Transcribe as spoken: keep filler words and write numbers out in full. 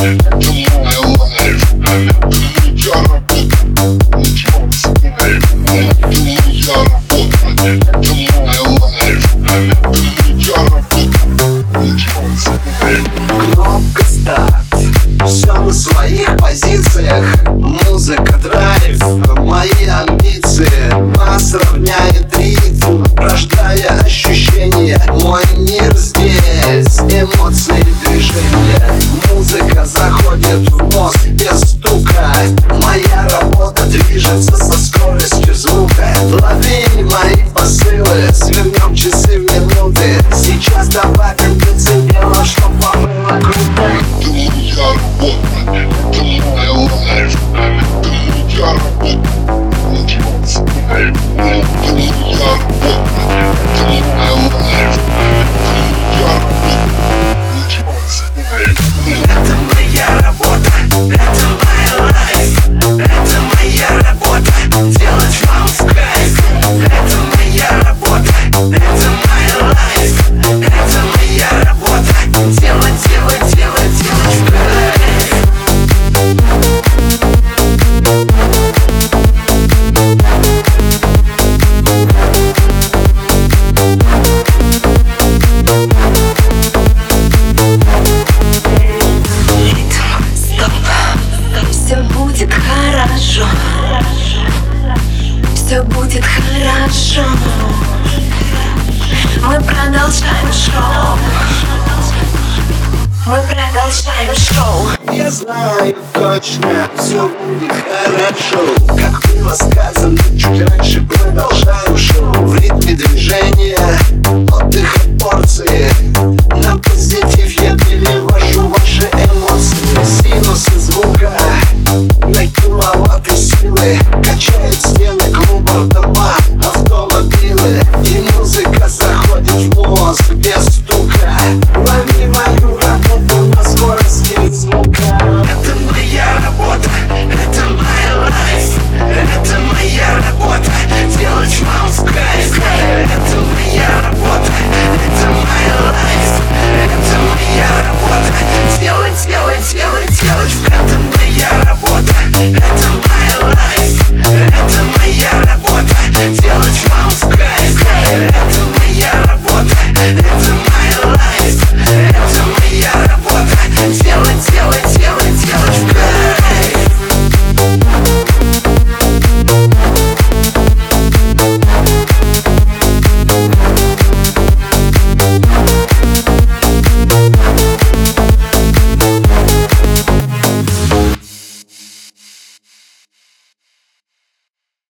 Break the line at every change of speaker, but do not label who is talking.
Кнопка старт, все на своих позициях. Музыка драйв, мои амбиции. Нас равняет ритм, рождая ощущения. Мой мир здесь, эмоции, движения. Музыка заходит в мозг без стука. Моя работа движется со скоростью звука. Лови мои посылы, свернем часы в минуты. Сейчас добавим децибела, чтоб было круто.
Это моя работа, это моя лайф. Это моя работа, это моя работа, это моя лайф.
Это моя работа, это моя лайф. Это моя работа, делать вам в кайф. Это моя работа, это моя лайф. Это моя работа, делать, делать, делать, делать в кайф.
Все будет хорошо, все будет хорошо. Мы продолжаем шоу, мы продолжаем шоу.
Я знаю точно, все будет хорошо. Как было сказано чуть раньше, продолжаем шоу. В ритме движения, отдых от порции.